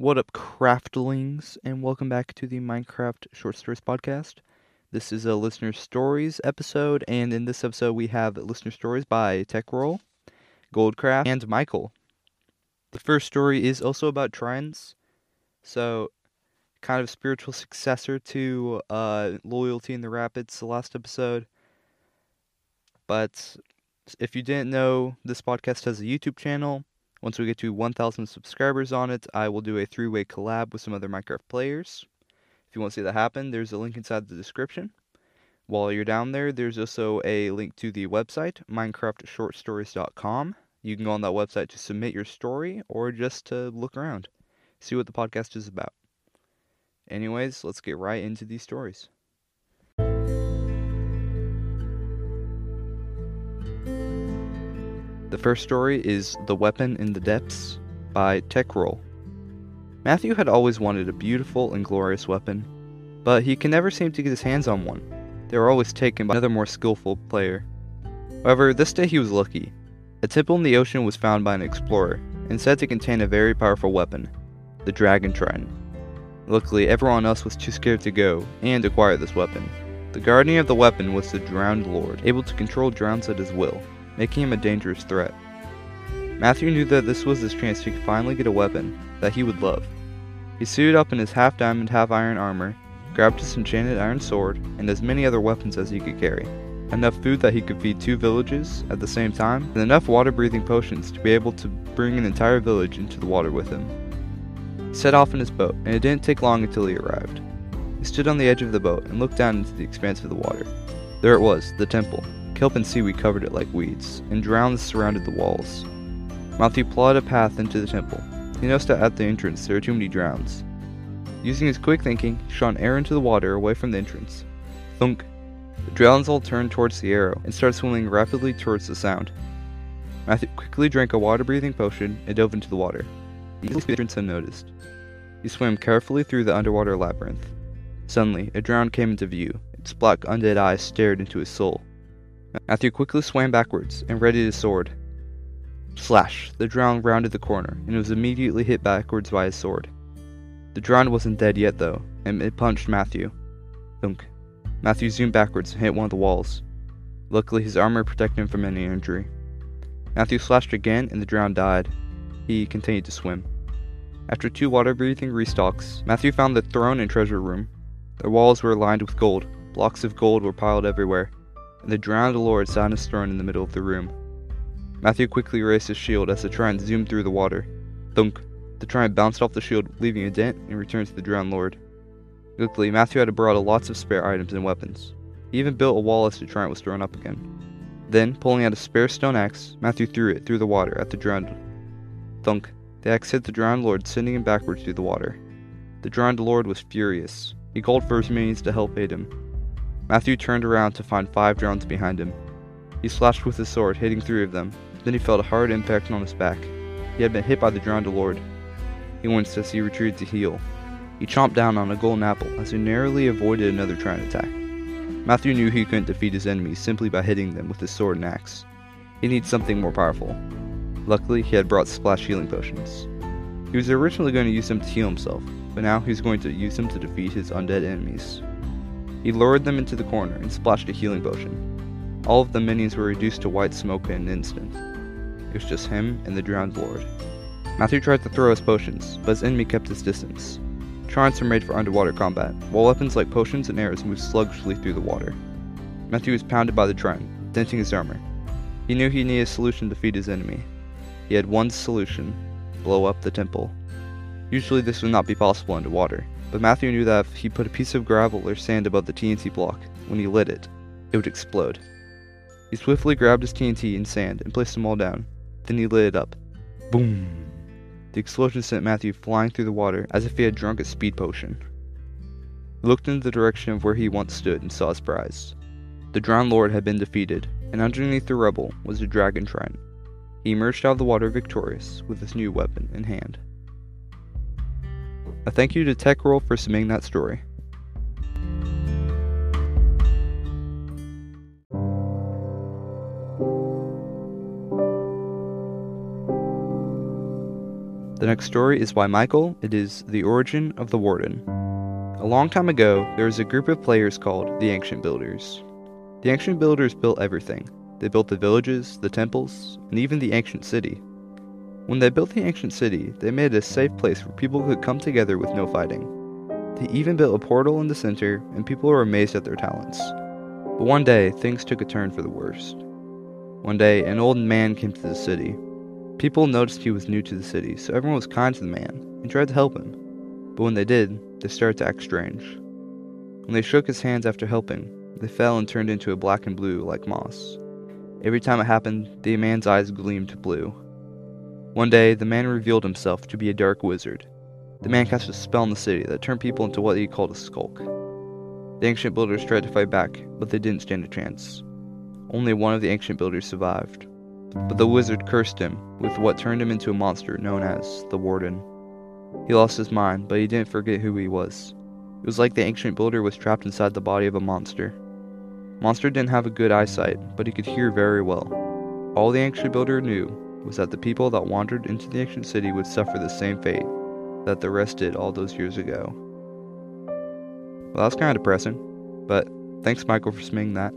What up, craftlings, and welcome back to the Minecraft Short Stories podcast. This is a listener stories episode, and in this episode we have listener stories by TechRoll, Goldcraft, and Michael. The first story is also about trends, so kind of spiritual successor to Loyalty in the Rapids, the last episode. But if you didn't know, this podcast has a YouTube channel. Once we get to 1,000 subscribers on it, I will do a 3-way collab with some other Minecraft players. If you want to see that happen, there's a link inside the description. While you're down there, there's also a link to the website, minecraftshortstories.com. You can go on that website to submit your story or just to look around, see what the podcast is about. Anyways, let's get right into these stories. The first story is The Weapon in the Depths by TechRoll. Matthew had always wanted a beautiful and glorious weapon, but he could never seem to get his hands on one. They were always taken by another more skillful player. However, this day he was lucky. A temple in the ocean was found by an explorer, and said to contain a very powerful weapon, the Dragon Trident. Luckily, everyone else was too scared to go and acquire this weapon. The guardian of the weapon was the Drowned Lord, able to control drowns at his will, making him a dangerous threat. Matthew knew that this was his chance to finally get a weapon that he would love. He suited up in his half-diamond, half-iron armor, grabbed his enchanted iron sword, and as many other weapons as he could carry. Enough food that he could feed 2 villages at the same time, and enough water-breathing potions to be able to bring an entire village into the water with him. He set off in his boat, and it didn't take long until he arrived. He stood on the edge of the boat and looked down into the expanse of the water. There it was, the temple. Kelp and seaweed covered it like weeds, and drowns surrounded the walls. Matthew plotted a path into the temple. He noticed that at the entrance there were too many drowns. Using his quick thinking, he shot an arrow into the water away from the entrance. Thunk! The drowns all turned towards the arrow and started swimming rapidly towards the sound. Matthew quickly drank a water-breathing potion and dove into the water. He easily the entrance unnoticed. He swam carefully through the underwater labyrinth. Suddenly, a drowned came into view. Its black undead eyes stared into his soul. Matthew quickly swam backwards and readied his sword. Slash! The drowned rounded the corner and was immediately hit backwards by his sword. The drowned wasn't dead yet though, and it punched Matthew. Thunk. Matthew zoomed backwards and hit one of the walls. Luckily, his armor protected him from any injury. Matthew slashed again and the drowned died. He continued to swim. After 2 water-breathing restocks, Matthew found the throne and treasure room. The walls were lined with gold. Blocks of gold were piled everywhere, and the drowned lord sat on his throne in the middle of the room. Matthew quickly raised his shield as the trident zoomed through the water. Thunk! The trident bounced off the shield, leaving a dent, and returned to the drowned lord. Luckily, Matthew had brought lots of spare items and weapons. He even built a wall as the trident was thrown up again. Then, pulling out a spare stone axe, Matthew threw it through the water at the drowned. Thunk! The axe hit the drowned lord, sending him backwards through the water. The drowned lord was furious. He called for his minions to help aid him. Matthew turned around to find 5 drowns behind him. He slashed with his sword, hitting 3 of them. Then he felt a hard impact on his back. He had been hit by the drowned lord. He winced as he retreated to heal. He chomped down on a golden apple as he narrowly avoided another trident attack. Matthew knew he couldn't defeat his enemies simply by hitting them with his sword and axe. He needed something more powerful. Luckily, he had brought splash healing potions. He was originally going to use them to heal himself, but now he was going to use them to defeat his undead enemies. He lured them into the corner and splashed a healing potion. All of the minions were reduced to white smoke in an instant. It was just him and the drowned lord. Matthew tried to throw his potions, but his enemy kept his distance. Tridents are made for underwater combat, while weapons like potions and arrows move sluggishly through the water. Matthew was pounded by the trident, denting his armor. He knew he needed a solution to defeat his enemy. He had one solution: blow up the temple. Usually this would not be possible underwater, but Matthew knew that if he put a piece of gravel or sand above the TNT block, when he lit it, it would explode. He swiftly grabbed his TNT and sand and placed them all down. Then he lit it up. Boom! The explosion sent Matthew flying through the water as if he had drunk a speed potion. He looked in the direction of where he once stood and saw his prize. The drowned lord had been defeated, and underneath the rubble was a dragon trident. He emerged out of the water victorious with his new weapon in hand. A thank you to TechRoll for submitting that story. The next story is by Michael. It is The Origin of the Warden. A long time ago, there was a group of players called the Ancient Builders. The Ancient Builders built everything. They built the villages, the temples, and even the ancient city. When they built the ancient city, they made it a safe place where people could come together with no fighting. They even built a portal in the center, and people were amazed at their talents. But one day, things took a turn for the worst. One day, an old man came to the city. People noticed he was new to the city, so everyone was kind to the man and tried to help him. But when they did, they started to act strange. When they shook his hands after helping, they fell and turned into a black and blue like moss. Every time it happened, the man's eyes gleamed blue. One day, the man revealed himself to be a dark wizard. The man cast a spell in the city that turned people into what he called a skulk. The Ancient Builders tried to fight back, but they didn't stand a chance. Only one of the Ancient Builders survived. But the wizard cursed him with what turned him into a monster known as the Warden. He lost his mind, but he didn't forget who he was. It was like the Ancient Builder was trapped inside the body of a monster. Monster didn't have a good eyesight, but he could hear very well. All the Ancient Builder knew was that the people that wandered into the ancient city would suffer the same fate that the rest did all those years ago. Well, that's kind of depressing, but thanks Michael for submitting that.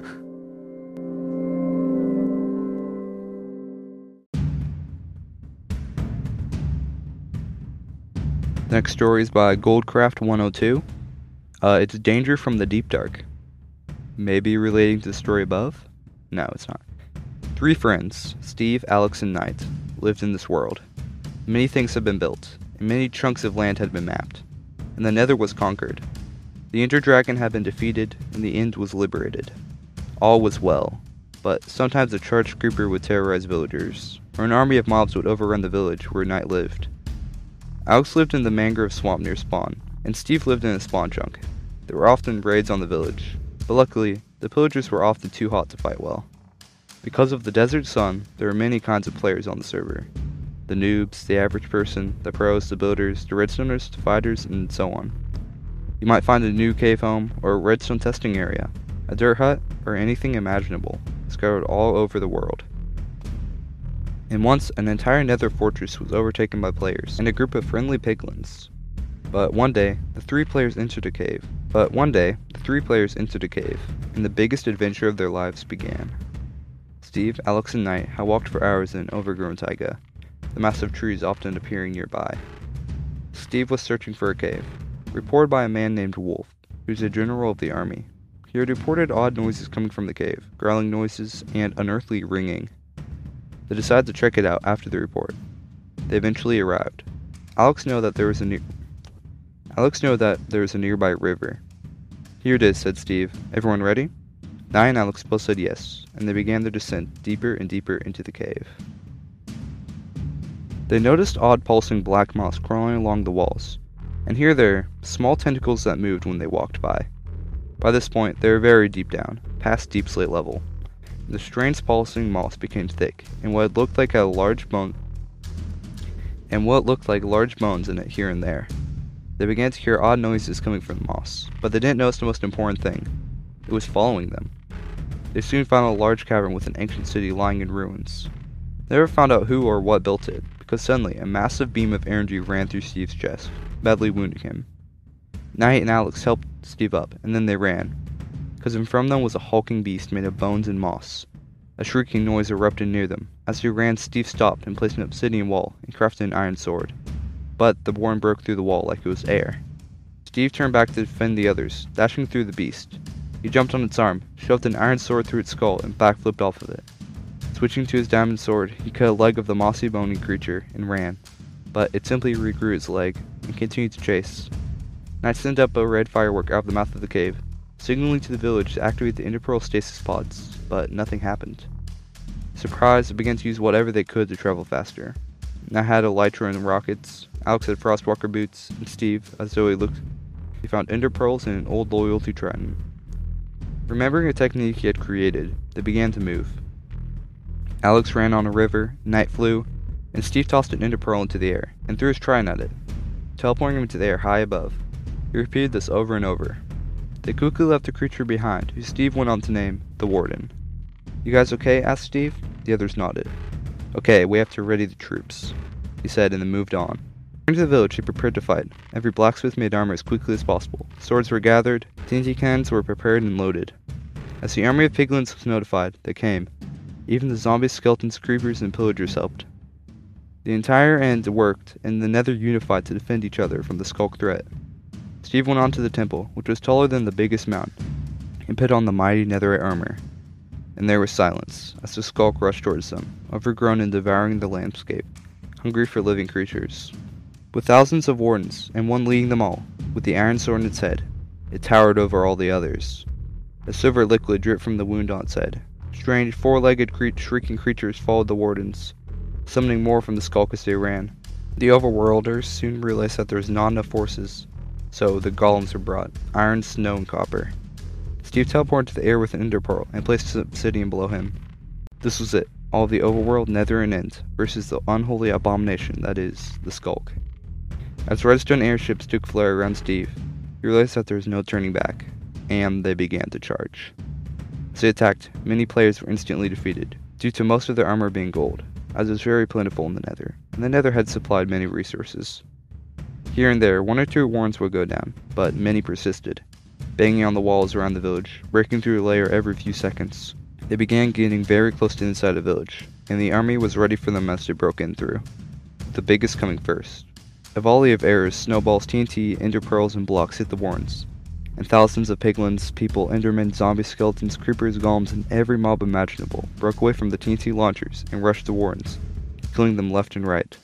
The next story is by Goldcraft102. It's Danger from the Deep Dark. Maybe relating to the story above? No, it's not. 3 friends, Steve, Alex, and Knight, lived in this world. Many things had been built, and many chunks of land had been mapped, and the Nether was conquered. The Ender Dragon had been defeated, and the End was liberated. All was well, but sometimes a charged creeper would terrorize villagers, or an army of mobs would overrun the village where Knight lived. Alex lived in the mangrove swamp near spawn, and Steve lived in a spawn chunk. There were often raids on the village, but luckily, the pillagers were often too hot to fight well. Because of the desert sun, there are many kinds of players on the server. The noobs, the average person, the pros, the builders, the redstoners, the fighters, and so on. You might find a new cave home, or a redstone testing area, a dirt hut, or anything imaginable, scattered all over the world. And once, an entire nether fortress was overtaken by players and a group of friendly piglins. But one day, the three players entered a cave, and the biggest adventure of their lives began. Steve, Alex, and Knight had walked for hours in an overgrown taiga, the massive trees often appearing nearby. Steve was searching for a cave, reported by a man named Wolf, who's a general of the army. He had reported odd noises coming from the cave, growling noises, and unearthly ringing. They decided to check it out after the report. They eventually arrived. Alex knew that there was a nearby river. Here it is, said Steve. Everyone ready? Knight and Alex both said yes, and they began their descent deeper and deeper into the cave. They noticed odd pulsing black moss crawling along the walls, and here there, small tentacles that moved when they walked by. By this point, they were very deep down, past deep slate level. The strange pulsing moss became thick, and what looked like large bones in it here and there. They began to hear odd noises coming from the moss, but they didn't notice the most important thing. It was following them. They soon found a large cavern with an ancient city lying in ruins. They never found out who or what built it, because suddenly a massive beam of energy ran through Steve's chest, badly wounding him. Knight and Alex helped Steve up, and then they ran, because in front of them was a hulking beast made of bones and moss. A shrieking noise erupted near them. As he ran, Steve stopped and placed an obsidian wall and crafted an iron sword. But the worm broke through the wall like it was air. Steve turned back to defend the others, dashing through the beast. He jumped on its arm, shoved an iron sword through its skull, and backflipped off of it. Switching to his diamond sword, he cut a leg of the mossy bony creature and ran, but it simply regrew its leg and continued to chase. Knight sent up a red firework out of the mouth of the cave, signaling to the village to activate the Enderpearl stasis pods, but nothing happened. Surprised, they began to use whatever they could to travel faster. Knight had elytra and rockets, Alex had frostwalker boots, and Steve, as though he found Enderpearls in an old loyalty trident. Remembering a technique he had created, they began to move. Alex ran on a river, Knight flew, and Steve tossed an Enderpearl into the air and threw his trident at it, teleporting him into the air high above. He repeated this over and over. They quickly left the creature behind, who Steve went on to name the Warden. You guys okay? Asked Steve. The others nodded. Okay, we have to ready the troops, he said, and then moved on. Into the village, he prepared to fight. Every blacksmith made armor as quickly as possible. Swords were gathered, TNT cannons were prepared and loaded. As the army of piglins was notified, they came. Even the zombies, skeletons, creepers, and pillagers helped. The entire end worked, and the Nether unified to defend each other from the Skulk threat. Steve went on to the temple, which was taller than the biggest mountain, and put on the mighty netherite armor. And there was silence, as the Skulk rushed towards them, overgrown and devouring the landscape, hungry for living creatures. With thousands of wardens, and one leading them all, with the iron sword in its head, it towered over all the others. A silver liquid dripped from the wound on its head. Strange, four-legged, shrieking creatures followed the wardens, summoning more from the Skulk as they ran. The overworlders soon realized that there was not enough forces, so the golems were brought, iron, snow, and copper. Steve teleported to the air with an ender pearl and placed the obsidian below him. This was it, all of the overworld, nether, and end, versus the unholy abomination that is the Skulk. As redstone airships took flare around Steve, he realized that there was no turning back, and they began to charge. As they attacked, many players were instantly defeated, due to most of their armor being gold, as it was very plentiful in the nether, and the nether had supplied many resources. Here and there, one or two warrens would go down, but many persisted, banging on the walls around the village, breaking through a layer every few seconds. They began getting very close to inside the village, and the army was ready for them as they broke in through, the biggest coming first. A volley of arrows, snowballs, TNT, ender pearls, and blocks hit the warrens, and thousands of piglins, people, endermen, zombies, skeletons, creepers, golems, and every mob imaginable broke away from the TNT launchers and rushed the warrens, killing them left and right.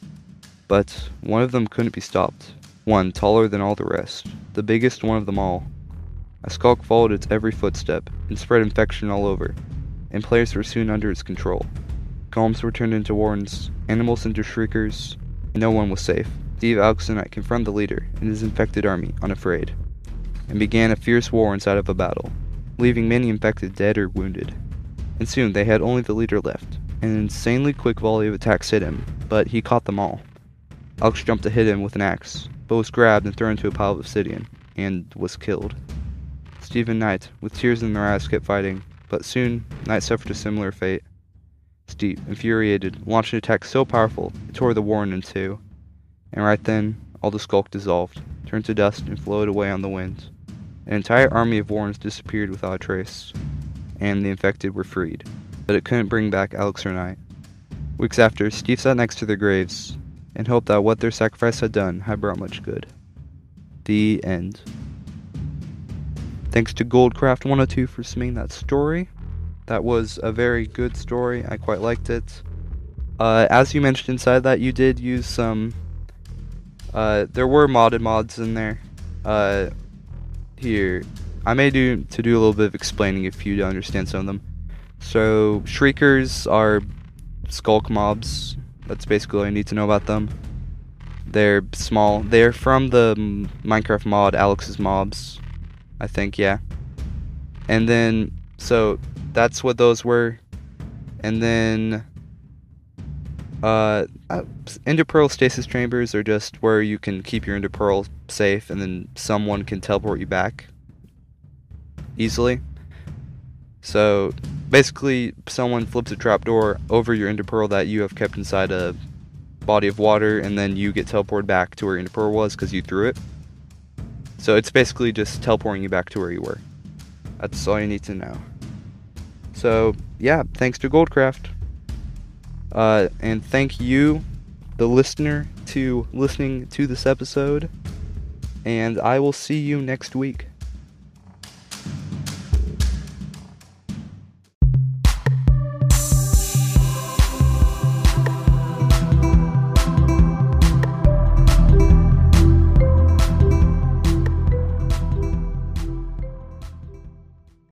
But one of them couldn't be stopped, one taller than all the rest, the biggest one of them all. A Skulk followed its every footstep and spread infection all over, and players were soon under its control. Golems were turned into warrens, animals into shriekers, and no one was safe. Steve, Alex, and I confronted the leader and his infected army, unafraid, and began a fierce war inside of a battle, leaving many infected dead or wounded. And soon they had only the leader left. An insanely quick volley of attacks hit him, but he caught them all. Alex jumped to hit him with an axe, but was grabbed and thrown into a pile of obsidian, and was killed. Steve and Knight, with tears in their eyes, kept fighting, but soon Knight suffered a similar fate. Steve, infuriated, launched an attack so powerful it tore the warren in two. And right then, all the Skulk dissolved, turned to dust, and floated away on the wind. An entire army of warrens disappeared without a trace, and the infected were freed, but it couldn't bring back Alex or Knight. Weeks after, Steve sat next to their graves, and hoped that what their sacrifice had done had brought much good. The end. Thanks to Goldcraft102 for submitting that story. That was a very good story, I quite liked it. As you mentioned inside that, you did use some... there were modded mods in there. Here, I may do a little bit of explaining if you don't understand some of them. So, Shriekers are Skulk mobs. That's basically all you need to know about them. They're small. They're from the Minecraft mod Alex's Mobs, I think, yeah. And then, so, that's what those were. And then... Ender Pearl stasis chambers are just where you can keep your Ender Pearl safe and then someone can teleport you back easily. So basically someone flips a trapdoor over your Ender Pearl that you have kept inside a body of water, and then you get teleported back to where your Ender Pearl was because you threw it. So it's basically just teleporting you back to where you were. That's all you need to know. So yeah, thanks to Goldcraft. And thank you, the listener, to listening to this episode. And I will see you next week.